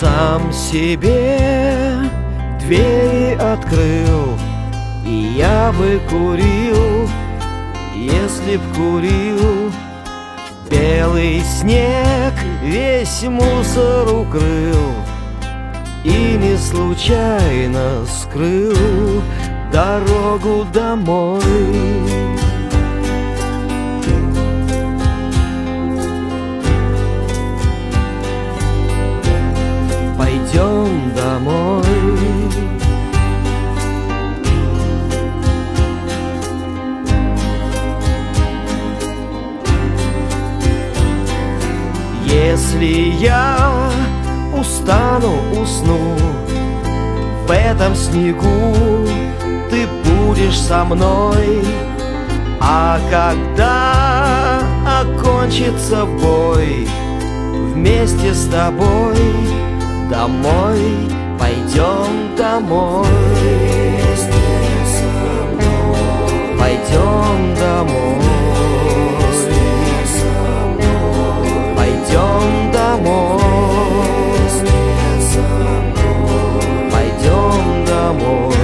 Сам себе двери открыл, и я бы курил, если б курил. Белый снег весь мусор укрыл, и не случайно скрыл дорогу домой. Пойдем домой. Если я устану, усну в этом снегу, ты будешь со мной. А когда окончится бой, вместе с тобой домой, пойдем домой. Пойдем домой. Пойдем домой. Пойдем домой.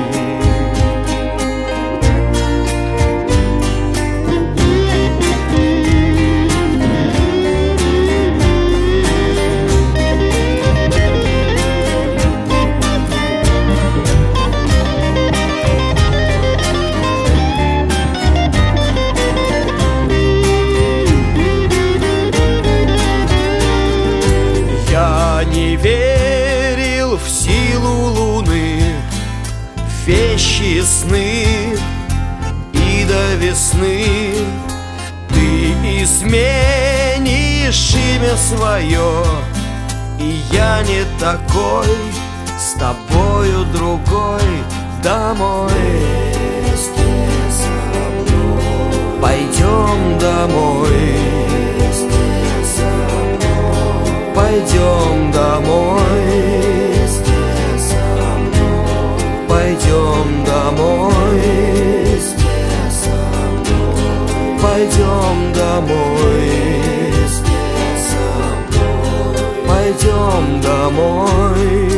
Я не верил в силу луны, в вещи сны, и до весны ты изменишь имя свое. И я не такой, с тобою другой, домой. Пойдем домой. Пойдем домой. Пойдем домой. Пойдем домой. Пойдем домой.